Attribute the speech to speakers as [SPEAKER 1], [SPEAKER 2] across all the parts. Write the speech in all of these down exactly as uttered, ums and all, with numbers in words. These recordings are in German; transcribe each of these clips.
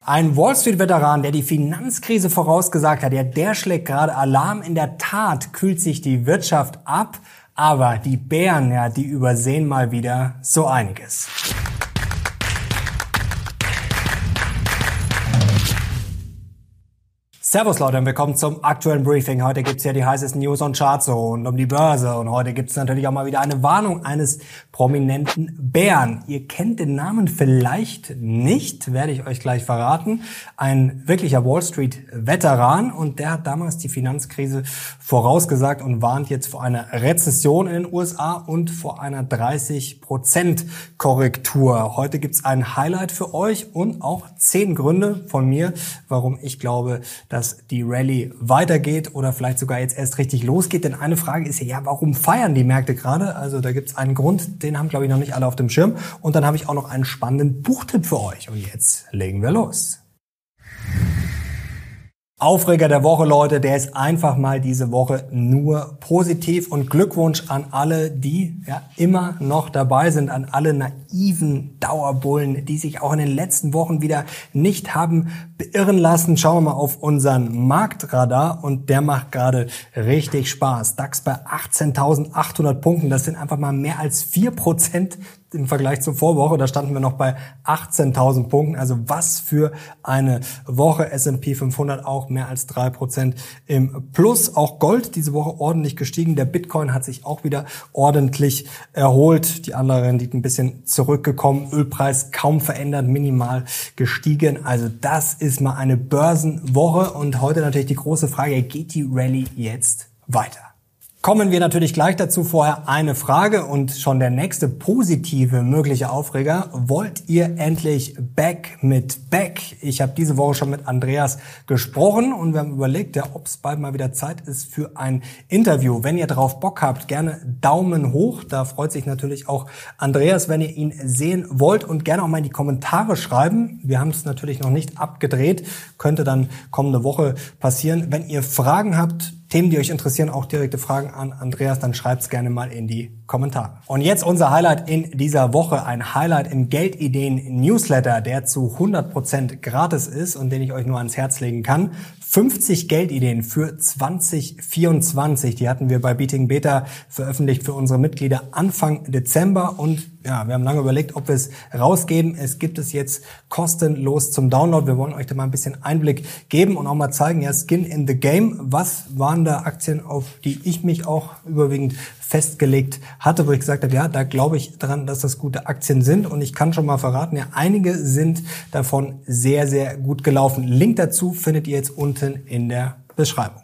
[SPEAKER 1] Ein Wall Street-Veteran, der die Finanzkrise vorausgesagt hat, ja, der schlägt gerade Alarm. In der Tat kühlt sich die Wirtschaft ab, aber die Bären, ja, die übersehen mal wieder so einiges. Servus Leute und willkommen zum aktuellen Briefing. Heute gibt's ja die heißesten News und Charts rund um die Börse. Und heute gibt's natürlich auch mal wieder eine Warnung eines prominenten Bären. Ihr kennt den Namen vielleicht nicht, werde ich euch gleich verraten. Ein wirklicher Wall Street-Veteran und der hat damals die Finanzkrise vorausgesagt und warnt jetzt vor einer Rezession in den U S A und vor einer dreißig Prozent Korrektur. Heute gibt's ein Highlight für euch und auch zehn Gründe von mir, warum ich glaube, dass die Rallye weitergeht oder vielleicht sogar jetzt erst richtig losgeht. Denn eine Frage ist ja, ja, warum feiern die Märkte gerade? Also da gibt es einen Grund, den haben, glaube ich, noch nicht alle auf dem Schirm. Und dann habe ich auch noch einen spannenden Buchtipp für euch. Und jetzt legen wir los. Aufreger der Woche, Leute, der ist einfach mal diese Woche nur positiv und Glückwunsch an alle, die ja immer noch dabei sind, an alle naiven Dauerbullen, die sich auch in den letzten Wochen wieder nicht haben beirren lassen. Schauen wir mal auf unseren Marktradar und der macht gerade richtig Spaß. DAX bei achtzehntausendachthundert Punkten, das sind einfach mal mehr als vier Prozent im Vergleich zur Vorwoche. Da standen wir noch bei achtzehntausend Punkten. Also was für eine Woche. S und P fünfhundert auch mehr als drei Prozent im Plus. Auch Gold diese Woche ordentlich gestiegen. Der Bitcoin hat sich auch wieder ordentlich erholt. Die andere Rendite ein bisschen zurückgekommen. Ölpreis kaum verändert, minimal gestiegen. Also das ist mal eine Börsenwoche. Und heute natürlich die große Frage, geht die Rallye jetzt weiter? Kommen wir natürlich gleich dazu. Vorher eine Frage und schon der nächste positive mögliche Aufreger. Wollt ihr endlich Back mit Back? Ich habe diese Woche schon mit Andreas gesprochen und wir haben überlegt, ja, ob es bald mal wieder Zeit ist für ein Interview. Wenn ihr drauf Bock habt, gerne Daumen hoch. Da freut sich natürlich auch Andreas, wenn ihr ihn sehen wollt und gerne auch mal in die Kommentare schreiben. Wir haben es natürlich noch nicht abgedreht. Könnte dann kommende Woche passieren. Wenn ihr Fragen habt, Themen, die euch interessieren, auch direkte Fragen an Andreas, dann schreibt's gerne mal in die Kommentare. Und jetzt unser Highlight in dieser Woche, ein Highlight im Geldideen-Newsletter, der zu hundert Prozent gratis ist und den ich euch nur ans Herz legen kann. fünfzig Geldideen für zwanzig vierundzwanzig, die hatten wir bei Beating Beta veröffentlicht für unsere Mitglieder Anfang Dezember und ja, wir haben lange überlegt, ob wir es rausgeben. Es gibt es jetzt kostenlos zum Download. Wir wollen euch da mal ein bisschen Einblick geben und auch mal zeigen, ja, Skin in the Game. Was waren da Aktien, auf die ich mich auch überwiegend festgelegt hatte, wo ich gesagt habe, ja, da glaube ich dran, dass das gute Aktien sind. Und ich kann schon mal verraten, ja, einige sind davon sehr, sehr gut gelaufen. Link dazu findet ihr jetzt unten in der Beschreibung.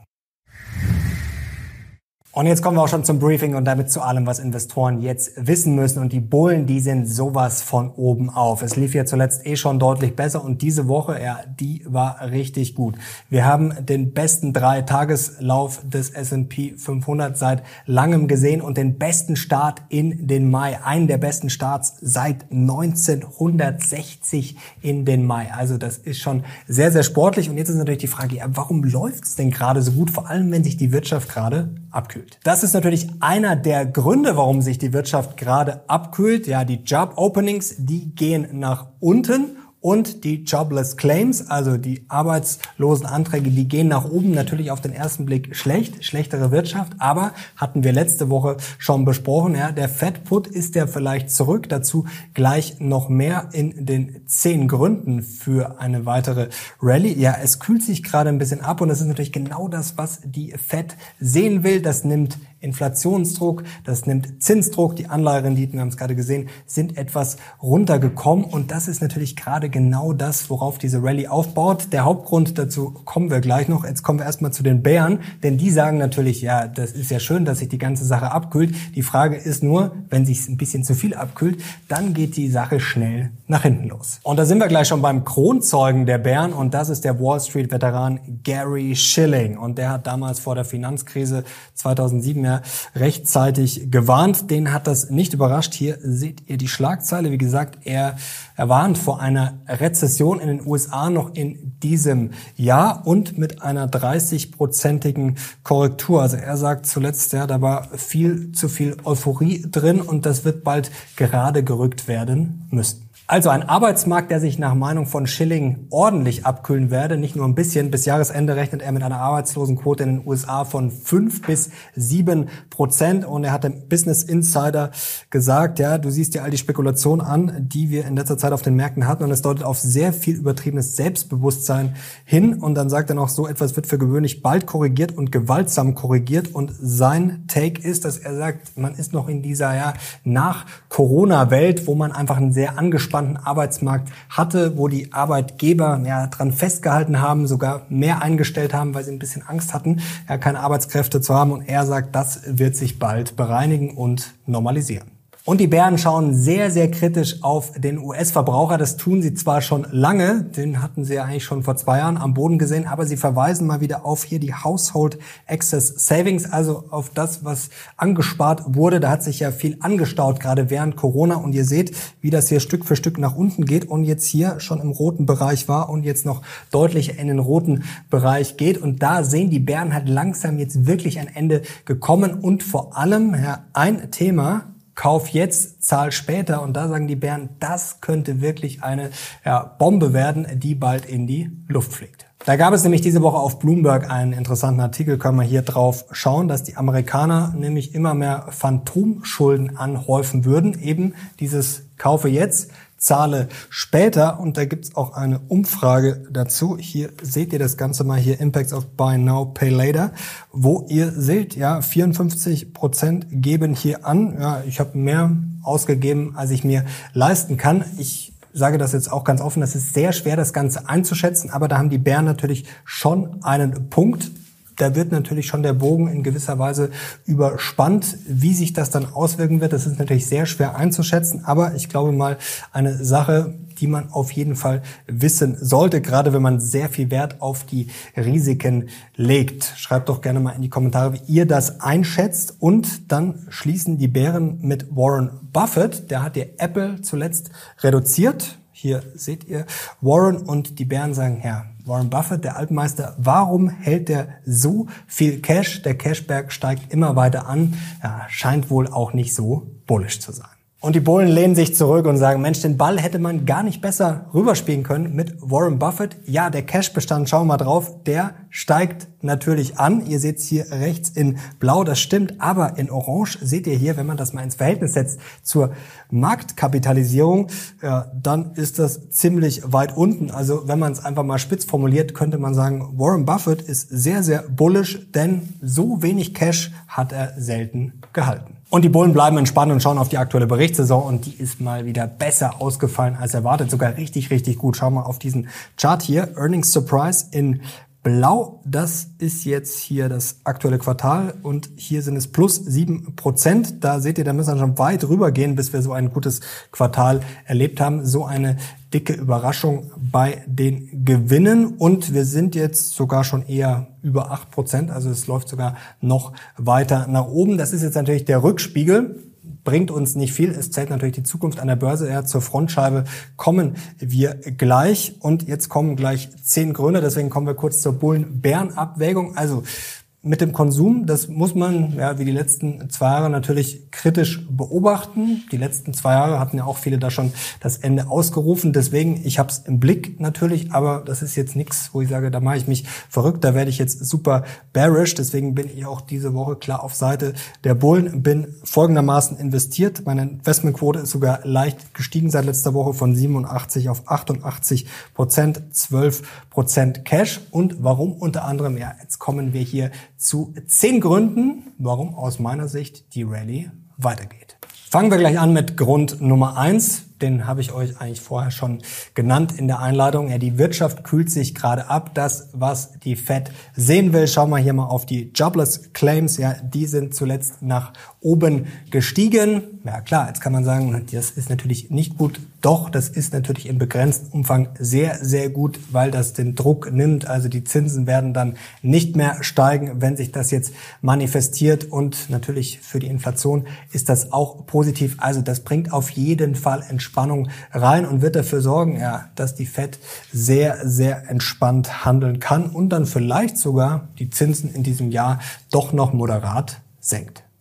[SPEAKER 1] Und jetzt kommen wir auch schon zum Briefing und damit zu allem, was Investoren jetzt wissen müssen. Und die Bullen, die sind sowas von oben auf. Es lief ja zuletzt eh schon deutlich besser und diese Woche, ja, die war richtig gut. Wir haben den besten Drei-Tageslauf des S und P fünfhundert seit langem gesehen und den besten Start in den Mai. Einen der besten Starts seit neunzehnhundertsechzig in den Mai. Also das ist schon sehr, sehr sportlich. Und jetzt ist natürlich die Frage, ja, warum läuft es denn gerade so gut? Vor allem, wenn sich die Wirtschaft gerade abkühlt. Das ist natürlich einer der Gründe, warum sich die Wirtschaft gerade abkühlt. Ja, die Job Openings, die gehen nach unten und die Jobless Claims, also die Arbeitslosenanträge, die gehen nach oben. Natürlich auf den ersten Blick schlecht, schlechtere Wirtschaft, aber hatten wir letzte Woche schon besprochen, ja, der Fed Put ist ja vielleicht zurück. Dazu gleich noch mehr in den zehn Gründen für eine weitere Rallye. Ja, es kühlt sich gerade ein bisschen ab und das ist natürlich genau das, was die Fed sehen will. Das nimmt Inflationsdruck, das nimmt Zinsdruck. Die Anleiherenditen, wir haben es gerade gesehen, sind etwas runtergekommen und das ist natürlich gerade genau das, worauf diese Rallye aufbaut. Der Hauptgrund dazu kommen wir gleich noch. Jetzt kommen wir erstmal zu den Bären, denn die sagen natürlich, ja, das ist ja schön, dass sich die ganze Sache abkühlt. Die Frage ist nur, wenn sich ein bisschen zu viel abkühlt, dann geht die Sache schnell nach hinten los. Und da sind wir gleich schon beim Kronzeugen der Bären und das ist der Wall Street Veteran Gary Shilling und der hat damals vor der Finanzkrise zweitausendsieben ja rechtzeitig gewarnt. Den hat das nicht überrascht. Hier seht ihr die Schlagzeile. Wie gesagt, er, er warnt vor einer Rezession in den U S A noch in diesem Jahr und mit einer dreißig-prozentigen Korrektur. Also er sagt zuletzt, ja, da war viel zu viel Euphorie drin und das wird bald gerade gerückt werden müssen. Also ein Arbeitsmarkt, der sich nach Meinung von Schilling ordentlich abkühlen werde, nicht nur ein bisschen. Bis Jahresende rechnet er mit einer Arbeitslosenquote in den U S A von fünf bis sieben Prozent. Und er hat dem Business Insider gesagt, ja, du siehst dir all die Spekulationen an, die wir in letzter Zeit auf den Märkten hatten. Und es deutet auf sehr viel übertriebenes Selbstbewusstsein hin. Und dann sagt er noch, so etwas wird für gewöhnlich bald korrigiert und gewaltsam korrigiert. Und sein Take ist, dass er sagt, man ist noch in dieser ja Nach-Corona-Welt, wo man einfach einen sehr angespannten Arbeitsmarkt hatte, wo die Arbeitgeber ja dran festgehalten haben, sogar mehr eingestellt haben, weil sie ein bisschen Angst hatten, ja keine Arbeitskräfte zu haben. Und er sagt, das wird sich bald bereinigen und normalisieren. Und die Bären schauen sehr, sehr kritisch auf den U S-Verbraucher. Das tun sie zwar schon lange, den hatten sie ja eigentlich schon vor zwei Jahren am Boden gesehen, aber sie verweisen mal wieder auf hier die Household Excess Savings, also auf das, was angespart wurde. Da hat sich ja viel angestaut, gerade während Corona. Und ihr seht, wie das hier Stück für Stück nach unten geht und jetzt hier schon im roten Bereich war und jetzt noch deutlicher in den roten Bereich geht. Und da sehen die Bären halt langsam jetzt wirklich ein Ende gekommen. Und vor allem ja, ein Thema: Kauf jetzt, zahl später. Und da sagen die Bären, das könnte wirklich eine ja, Bombe werden, die bald in die Luft fliegt. Da gab es nämlich diese Woche auf Bloomberg einen interessanten Artikel, können wir hier drauf schauen, dass die Amerikaner nämlich immer mehr Phantomschulden anhäufen würden. Eben dieses Kaufe jetzt, zahle später. Und da gibt's auch eine Umfrage dazu. Hier seht ihr das Ganze mal hier, Impacts of Buy Now, Pay Later, wo ihr seht, ja, vierundfünfzig Prozent geben hier an, ja, ich habe mehr ausgegeben, als ich mir leisten kann. Ich sage das jetzt auch ganz offen, das ist sehr schwer, das Ganze einzuschätzen, aber da haben die Bären natürlich schon einen Punkt. Da wird natürlich schon der Bogen in gewisser Weise überspannt. Wie sich das dann auswirken wird, das ist natürlich sehr schwer einzuschätzen. Aber ich glaube mal, eine Sache, die man auf jeden Fall wissen sollte, gerade wenn man sehr viel Wert auf die Risiken legt. Schreibt doch gerne mal in die Kommentare, wie ihr das einschätzt. Und dann schließen die Bären mit Warren Buffett. Der hat ja Apple zuletzt reduziert. Hier seht ihr Warren, und die Bären sagen, ja, Warren Buffett, der Altmeister, warum hält der so viel Cash? Der Cashberg steigt immer weiter an. Ja, scheint wohl auch nicht so bullish zu sein. Und die Bullen lehnen sich zurück und sagen, Mensch, den Ball hätte man gar nicht besser rüberspielen können mit Warren Buffett. Ja, der Cashbestand, schauen wir mal drauf, der steigt natürlich an. Ihr seht es hier rechts in blau, das stimmt. Aber in orange seht ihr hier, wenn man das mal ins Verhältnis setzt zur Marktkapitalisierung, ja, dann ist das ziemlich weit unten. Also wenn man es einfach mal spitz formuliert, könnte man sagen, Warren Buffett ist sehr, sehr bullish, denn so wenig Cash hat er selten gehalten. Und die Bullen bleiben entspannt und schauen auf die aktuelle Berichtssaison, und die ist mal wieder besser ausgefallen als erwartet. Sogar richtig, richtig gut. Schauen wir auf diesen Chart hier. Earnings Surprise in blau. Das ist jetzt hier das aktuelle Quartal, und hier sind es plus sieben Prozent. Da seht ihr, da müssen wir schon weit rüber gehen, bis wir so ein gutes Quartal erlebt haben. So eine dicke Überraschung bei den Gewinnen, und wir sind jetzt sogar schon eher über acht Prozent, also es läuft sogar noch weiter nach oben. Das ist jetzt natürlich der Rückspiegel, bringt uns nicht viel, es zählt natürlich die Zukunft an der Börse. Ja, zur Frontscheibe kommen wir gleich, und jetzt kommen gleich zehn Gründe, deswegen kommen wir kurz zur Bullen-Bären-Abwägung. Also mit dem Konsum, das muss man ja wie die letzten zwei Jahre natürlich kritisch beobachten. Die letzten zwei Jahre hatten ja auch viele da schon das Ende ausgerufen. Deswegen, ich habe es im Blick natürlich, aber das ist jetzt nichts, wo ich sage, da mache ich mich verrückt, da werde ich jetzt super bearish. Deswegen bin ich auch diese Woche klar auf Seite der Bullen, bin folgendermaßen investiert. Meine Investmentquote ist sogar leicht gestiegen seit letzter Woche von siebenundachtzig auf achtundachtzig Prozent, zwölf Prozent Cash. Und warum? Unter anderem, ja, jetzt kommen wir hier zu zehn Gründen, warum aus meiner Sicht die Rallye weitergeht. Fangen wir gleich an mit Grund Nummer eins. Den habe ich euch eigentlich vorher schon genannt in der Einleitung. Ja, die Wirtschaft kühlt sich gerade ab. Das, was die Fed sehen will. Schauen wir hier mal auf die Jobless Claims. Ja, die sind zuletzt nach oben gestiegen. Ja klar, jetzt kann man sagen, das ist natürlich nicht gut. Doch, das ist natürlich im begrenzten Umfang sehr, sehr gut, weil das den Druck nimmt. Also die Zinsen werden dann nicht mehr steigen, wenn sich das jetzt manifestiert. Und natürlich für die Inflation ist das auch positiv. Also das bringt auf jeden Fall Entspannung rein und wird dafür sorgen, ja, dass die Fed sehr, sehr entspannt handeln kann und dann vielleicht sogar die Zinsen in diesem Jahr doch noch moderat senkt.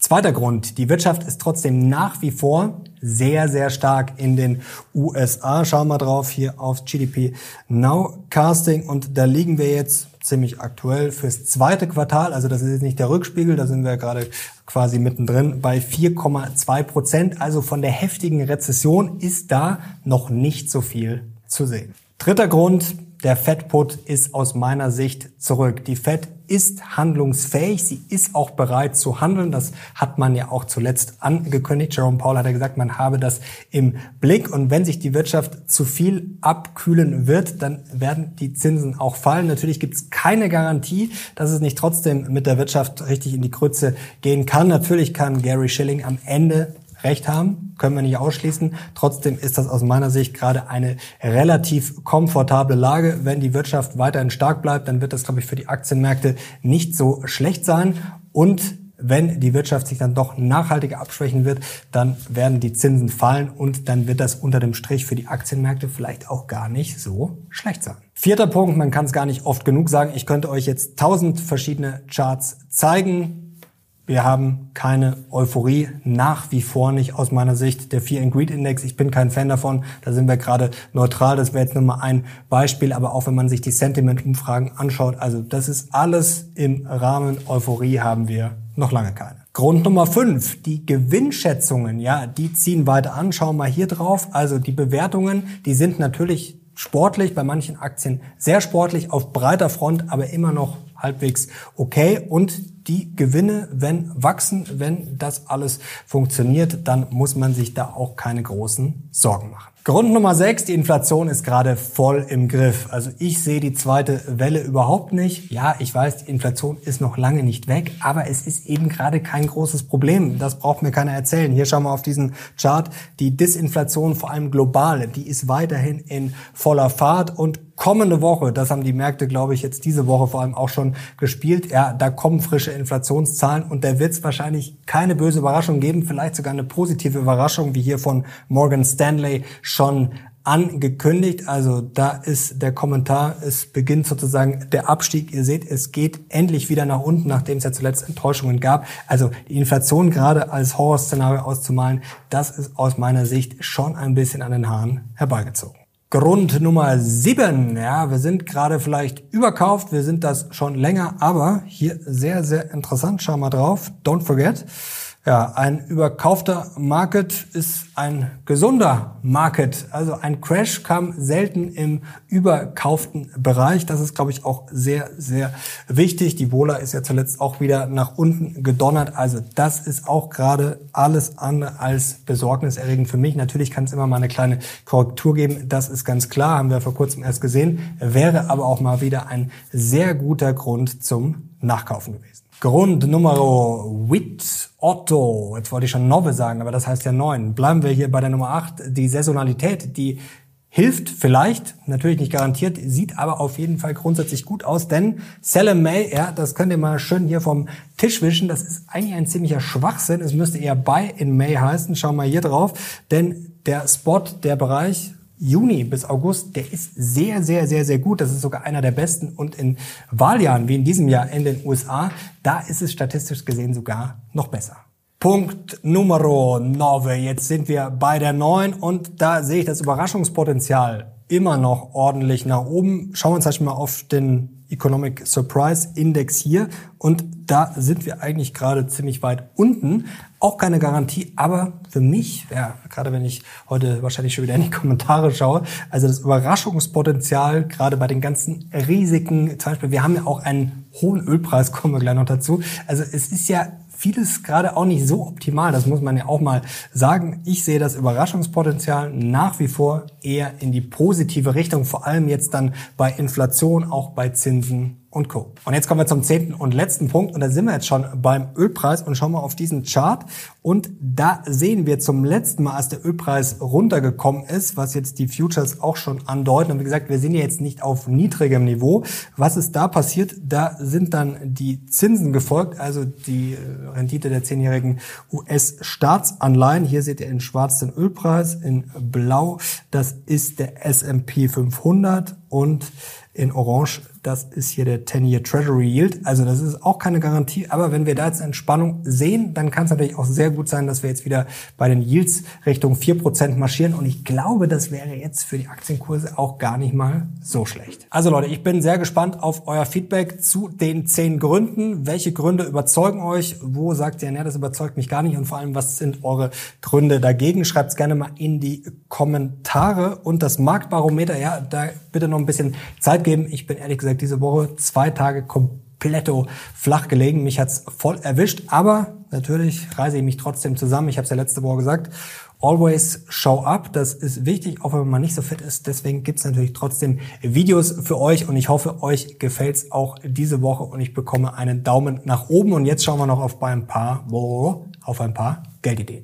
[SPEAKER 1] Zweiter Grund, die Wirtschaft ist trotzdem nach wie vor sehr, sehr stark in den U S A. Schauen wir drauf hier auf G D P Nowcasting und da liegen wir jetzt ziemlich aktuell fürs zweite Quartal, also das ist jetzt nicht der Rückspiegel, da sind wir gerade quasi mittendrin bei vier Komma zwei Prozent. Also von der heftigen Rezession ist da noch nicht so viel zu sehen. Dritter Grund, der Fed-Put ist aus meiner Sicht zurück. Die Fed ist handlungsfähig, sie ist auch bereit zu handeln. Das hat man ja auch zuletzt angekündigt. Jerome Powell hat ja gesagt, man habe das im Blick. Und wenn sich die Wirtschaft zu viel abkühlen wird, dann werden die Zinsen auch fallen. Natürlich gibt es keine Garantie, dass es nicht trotzdem mit der Wirtschaft richtig in die Grütze gehen kann. Natürlich kann Gary Shilling am Ende Recht haben, können wir nicht ausschließen. Trotzdem ist das aus meiner Sicht gerade eine relativ komfortable Lage. Wenn die Wirtschaft weiterhin stark bleibt, dann wird das, glaube ich, für die Aktienmärkte nicht so schlecht sein. Und wenn die Wirtschaft sich dann doch nachhaltiger abschwächen wird, dann werden die Zinsen fallen und dann wird das unter dem Strich für die Aktienmärkte vielleicht auch gar nicht so schlecht sein. Vierter Punkt, man kann es gar nicht oft genug sagen. Ich könnte euch jetzt tausend verschiedene Charts zeigen. Wir haben keine Euphorie, nach wie vor nicht aus meiner Sicht. Der Fear and Greed Index, ich bin kein Fan davon, da sind wir gerade neutral, das wäre jetzt nur mal ein Beispiel, aber auch wenn man sich die Sentiment-Umfragen anschaut, also das ist alles im Rahmen Euphorie, haben wir noch lange keine. Grund Nummer fünf, die Gewinnschätzungen, ja, die ziehen weiter an, schauen wir mal hier drauf, also die Bewertungen, die sind natürlich sportlich, bei manchen Aktien sehr sportlich, auf breiter Front, aber immer noch halbwegs okay und die Gewinne, wenn wachsen, wenn das alles funktioniert, dann muss man sich da auch keine großen Sorgen machen. Grund Nummer sechs, die Inflation ist gerade voll im Griff. Also ich sehe die zweite Welle überhaupt nicht. Ja, ich weiß, die Inflation ist noch lange nicht weg, aber es ist eben gerade kein großes Problem. Das braucht mir keiner erzählen. Hier schauen wir auf diesen Chart. Die Disinflation, vor allem global, die ist weiterhin in voller Fahrt und kommende Woche, das haben die Märkte, glaube ich, jetzt diese Woche vor allem auch schon gespielt, ja, da kommen frische Inflationszahlen und da wird es wahrscheinlich keine böse Überraschung geben, vielleicht sogar eine positive Überraschung, wie hier von Morgan Stanley schon angekündigt. Also da ist der Kommentar, es beginnt sozusagen der Abstieg. Ihr seht, es geht endlich wieder nach unten, nachdem es ja zuletzt Enttäuschungen gab. Also die Inflation gerade als Horrorszenario auszumalen, das ist aus meiner Sicht schon ein bisschen an den Haaren herbeigezogen. Grund Nummer sieben, ja, wir sind gerade vielleicht überkauft, wir sind das schon länger, aber hier sehr, sehr interessant, schau mal drauf, don't forget, ja, ein überkaufter Market ist ein gesunder Market, also ein Crash kam selten im überkauften Bereich, das ist, glaube ich, auch sehr, sehr wichtig, die Vola ist ja zuletzt auch wieder nach unten gedonnert, also das ist auch gerade alles andere als besorgniserregend für mich. Natürlich kann es immer mal eine kleine Korrektur geben, das ist ganz klar, haben wir vor kurzem erst gesehen, wäre aber auch mal wieder ein sehr guter Grund zum Nachkaufen gewesen. Grund Nummer huit, Otto, jetzt wollte ich schon Nove sagen, aber das heißt ja neun. Bleiben wir hier bei der Nummer acht, die Saisonalität, die hilft vielleicht, natürlich nicht garantiert, sieht aber auf jeden Fall grundsätzlich gut aus, denn Sell in May, ja, das könnt ihr mal schön hier vom Tisch wischen, das ist eigentlich ein ziemlicher Schwachsinn, es müsste eher Buy in May heißen, schauen wir hier drauf, denn der Spot, der Bereich Juni bis August, der ist sehr, sehr, sehr, sehr gut. Das ist sogar einer der besten. Und in Wahljahren, wie in diesem Jahr in den U S A, da ist es statistisch gesehen sogar noch besser. Punkt Numero nove. Jetzt sind wir bei der neun und da sehe ich das Überraschungspotenzial immer noch ordentlich nach oben. Schauen wir uns erst mal auf den Economic Surprise Index hier und da sind wir eigentlich gerade ziemlich weit unten. Auch keine Garantie, aber für mich, ja, gerade wenn ich heute wahrscheinlich schon wieder in die Kommentare schaue, also das Überraschungspotenzial, gerade bei den ganzen Risiken, zum Beispiel, wir haben ja auch einen hohen Ölpreis, kommen wir gleich noch dazu. Also es ist ja vieles gerade auch nicht so optimal, das muss man ja auch mal sagen. Ich sehe das Überraschungspotenzial nach wie vor eher in die positive Richtung, vor allem jetzt dann bei Inflation, auch bei Zinsen und Co. Und jetzt kommen wir zum zehnten und letzten Punkt und da sind wir jetzt schon beim Ölpreis und schauen mal auf diesen Chart und da sehen wir zum letzten Mal, als der Ölpreis runtergekommen ist, was jetzt die Futures auch schon andeuten und wie gesagt, wir sind ja jetzt nicht auf niedrigem Niveau. Was ist da passiert? Da sind dann die Zinsen gefolgt, also die Rendite der zehnjährigen U S-Staatsanleihen. Hier seht ihr in schwarz den Ölpreis, in blau, das ist der S and P fünfhundert. und in Orange, das ist hier der zehn-Year Treasury Yield. Also das ist auch keine Garantie, aber wenn wir da jetzt Entspannung sehen, dann kann es natürlich auch sehr gut sein, dass wir jetzt wieder bei den Yields Richtung vier Prozent marschieren und ich glaube, das wäre jetzt für die Aktienkurse auch gar nicht mal so schlecht. Also Leute, ich bin sehr gespannt auf euer Feedback zu den zehn Gründen. Welche Gründe überzeugen euch? Wo sagt ihr, ne, das überzeugt mich gar nicht und vor allem, was sind eure Gründe dagegen? Schreibt es gerne mal in die Kommentare und das Marktbarometer, ja, da bitte noch ein bisschen Zeit geben. Ich bin ehrlich gesagt diese Woche zwei Tage kompletto flach gelegen. Mich hat's voll erwischt, aber natürlich reiße ich mich trotzdem zusammen. Ich habe es ja letzte Woche gesagt. Always show up, das ist wichtig, auch wenn man nicht so fit ist. Deswegen gibt's natürlich trotzdem Videos für euch und ich hoffe, euch gefällt's auch diese Woche und ich bekomme einen Daumen nach oben. Und jetzt schauen wir noch auf ein paar, auf ein paar Geldideen.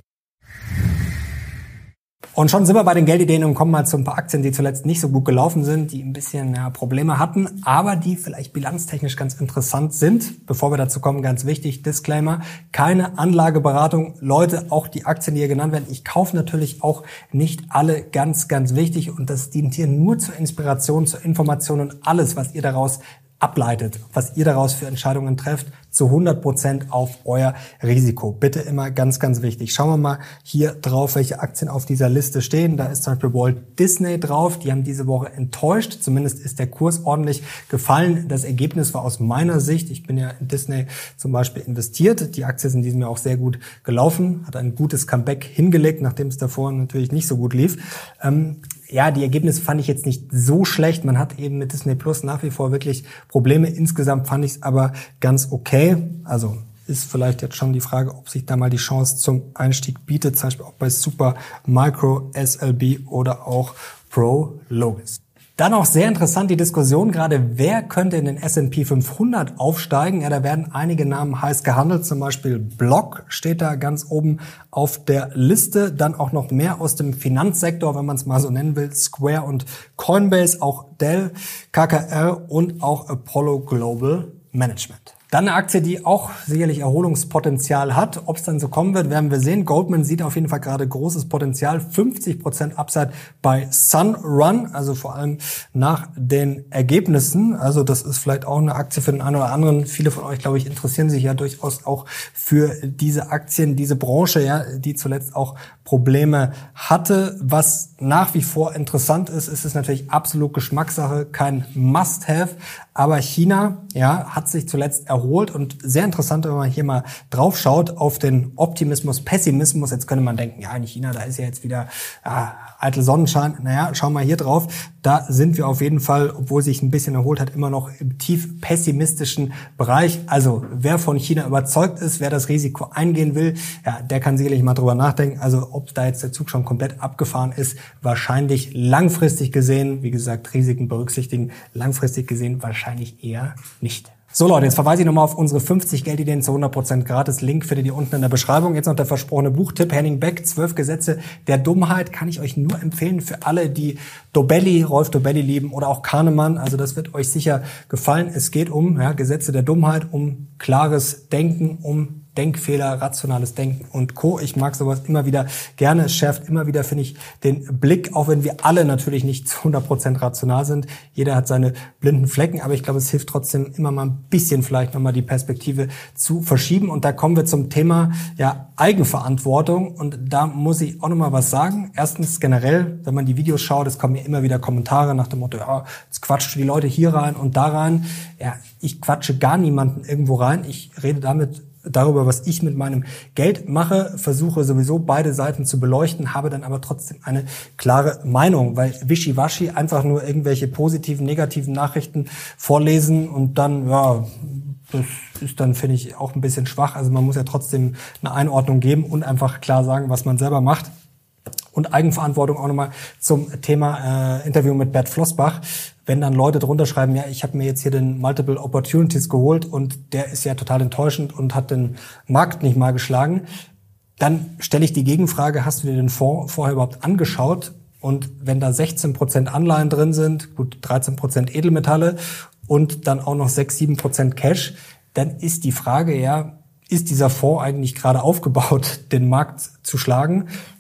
[SPEAKER 1] Und schon sind wir bei den Geldideen und kommen mal zu ein paar Aktien, die zuletzt nicht so gut gelaufen sind, die ein bisschen ja, Probleme hatten, aber die vielleicht bilanztechnisch ganz interessant sind. Bevor wir dazu kommen, ganz wichtig, Disclaimer, keine Anlageberatung. Leute, auch die Aktien, die hier genannt werden, ich kaufe natürlich auch nicht alle, ganz, ganz wichtig. Und das dient hier nur zur Inspiration, zur Information und alles, was ihr daraus ableitet, was ihr daraus für Entscheidungen trefft, zu hundert Prozent auf euer Risiko. Bitte immer ganz, ganz wichtig. Schauen wir mal hier drauf, welche Aktien auf dieser Liste stehen. Da ist zum Beispiel Walt Disney drauf. Die haben diese Woche enttäuscht. Zumindest ist der Kurs ordentlich gefallen. Das Ergebnis war aus meiner Sicht, ich bin ja in Disney zum Beispiel investiert. Die Aktie ist in diesem Jahr auch sehr gut gelaufen, hat ein gutes Comeback hingelegt, nachdem es davor natürlich nicht so gut lief. Ähm, Ja, die Ergebnisse fand ich jetzt nicht so schlecht. Man hat eben mit Disney Plus nach wie vor wirklich Probleme. Insgesamt fand ich es aber ganz okay. Also ist vielleicht jetzt schon die Frage, ob sich da mal die Chance zum Einstieg bietet. Zum Beispiel auch bei Super Micro, S L B oder auch Prologis. Dann auch sehr interessant die Diskussion gerade, wer könnte in den S und P fünfhundert aufsteigen? Ja, da werden einige Namen heiß gehandelt, zum Beispiel Block steht da ganz oben auf der Liste. Dann auch noch mehr aus dem Finanzsektor, wenn man es mal so nennen will, Square und Coinbase, auch Dell, K K R und auch Apollo Global Management. Dann eine Aktie, die auch sicherlich Erholungspotenzial hat. Ob es dann so kommen wird, werden wir sehen. Goldman sieht auf jeden Fall gerade großes Potenzial. fünfzig Prozent Upside bei Sunrun, also vor allem nach den Ergebnissen. Also das ist vielleicht auch eine Aktie für den einen oder anderen. Viele von euch, glaube ich, interessieren sich ja durchaus auch für diese Aktien, diese Branche, ja, die zuletzt auch Probleme hatte. Was nach wie vor interessant ist, ist es natürlich absolut Geschmackssache, kein Must-Have. Aber China, ja, hat sich zuletzt erholt und sehr interessant, wenn man hier mal drauf schaut auf den Optimismus, Pessimismus. Jetzt könnte man denken, ja, in China, da ist ja jetzt wieder ja, eitel Sonnenschein. Naja, schau mal hier drauf. Da sind wir auf jeden Fall, obwohl sich ein bisschen erholt hat, immer noch im tief pessimistischen Bereich. Also wer von China überzeugt ist, wer das Risiko eingehen will, ja, der kann sicherlich mal drüber nachdenken. Also ob da jetzt der Zug schon komplett abgefahren ist, wahrscheinlich langfristig gesehen, wie gesagt, Risiken berücksichtigen, langfristig gesehen wahrscheinlich eher nicht. So Leute, jetzt verweise ich nochmal auf unsere fünfzig Geldideen zu hundert Prozent gratis. Link findet ihr unten in der Beschreibung. Jetzt noch der versprochene Buchtipp, Henning Beck, zwölf Gesetze der Dummheit. Kann ich euch nur empfehlen für alle, die Dobelli, Rolf Dobelli lieben oder auch Kahnemann. Also das wird euch sicher gefallen. Es geht um ja, Gesetze der Dummheit, um klares Denken, um Denkfehler, rationales Denken und Co. Ich mag sowas immer wieder gerne. Es schärft immer wieder, finde ich, den Blick, auch wenn wir alle natürlich nicht zu hundert Prozent rational sind. Jeder hat seine blinden Flecken, aber ich glaube, es hilft trotzdem immer mal ein bisschen vielleicht nochmal die Perspektive zu verschieben. Und da kommen wir zum Thema ja Eigenverantwortung. Und da muss ich auch nochmal was sagen. Erstens generell, wenn man die Videos schaut, es kommen ja immer wieder Kommentare nach dem Motto, ja, jetzt quatschst du die Leute hier rein und da rein. Ja, ich quatsche gar niemanden irgendwo rein. Ich rede damit darüber, was ich mit meinem Geld mache, versuche sowieso beide Seiten zu beleuchten, habe dann aber trotzdem eine klare Meinung, weil wischiwaschi einfach nur irgendwelche positiven, negativen Nachrichten vorlesen und dann, ja, das ist dann, finde ich, auch ein bisschen schwach. Also man muss ja trotzdem eine Einordnung geben und einfach klar sagen, was man selber macht. Und Eigenverantwortung auch nochmal zum Thema äh, Interview mit Bert Flossbach. Wenn dann Leute drunter schreiben, ja, ich habe mir jetzt hier den Multiple Opportunities geholt und der ist ja total enttäuschend und hat den Markt nicht mal geschlagen, dann stelle ich die Gegenfrage, hast du dir den Fonds vorher überhaupt angeschaut? Und wenn da sechzehn Prozent Anleihen drin sind, gut dreizehn Prozent Edelmetalle und dann auch noch sechs, sieben Prozent Cash, dann ist die Frage, ja, ist dieser Fonds eigentlich gerade aufgebaut, den Markt zu schlagen?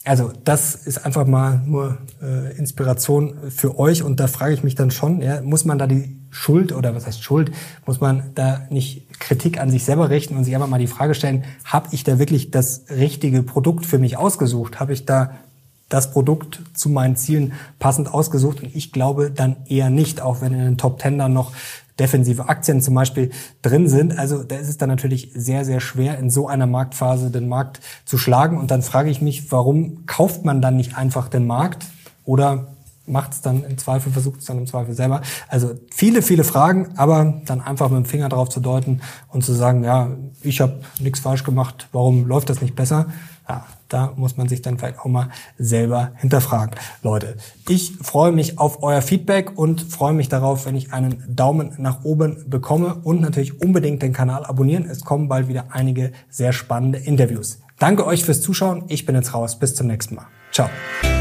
[SPEAKER 1] Also das ist einfach mal nur äh, Inspiration für euch und da frage ich mich dann schon, ja, muss man da die Schuld oder was heißt Schuld, muss man da nicht Kritik an sich selber richten und sich einfach mal die Frage stellen, habe ich da wirklich das richtige Produkt für mich ausgesucht? Habe ich da das Produkt zu meinen Zielen passend ausgesucht? Und ich glaube dann eher nicht, auch wenn in den Top Ten dann noch defensive Aktien zum Beispiel drin sind. Also da ist es dann natürlich sehr, sehr schwer, in so einer Marktphase den Markt zu schlagen. Und dann frage ich mich, warum kauft man dann nicht einfach den Markt oder macht es dann im Zweifel, versucht es dann im Zweifel selber. Also viele, viele Fragen, aber dann einfach mit dem Finger drauf zu deuten und zu sagen, ja, ich habe nichts falsch gemacht, warum läuft das nicht besser? Ja, da muss man sich dann vielleicht auch mal selber hinterfragen. Leute, ich freue mich auf euer Feedback und freue mich darauf, wenn ich einen Daumen nach oben bekomme und natürlich unbedingt den Kanal abonnieren. Es kommen bald wieder einige sehr spannende Interviews. Danke euch fürs Zuschauen. Ich bin jetzt raus. Bis zum nächsten Mal. Ciao.